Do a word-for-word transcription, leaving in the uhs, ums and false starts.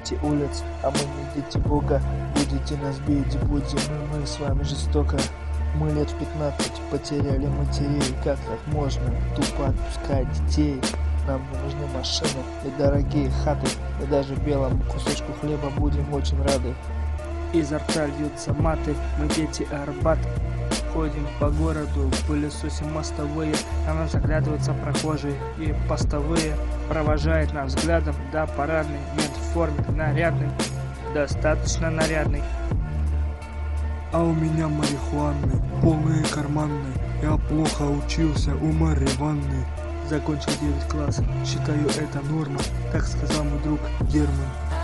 дети улиц, а мы не дети Бога. Будете нас бить, будем и мы с вами жестоко. Мы лет в пятнадцать потеряли матерей. Как так можно тупо отпускать детей? Нам не нужны машины и дорогие хаты, и даже белому кусочку хлеба будем очень рады. Изо рта льются маты, мы дети Арбат. Ходим по городу, пылесосим мостовые, на нас заглядываются прохожие и постовые. Провожает нас взглядом, да парадный, мент в форме нарядный, достаточно нарядный. А у меня марихуаны, полные карманы. Я плохо учился у Марьи Ивановны. Закончил девять классов, считаю это норма, так сказал мой друг Герман.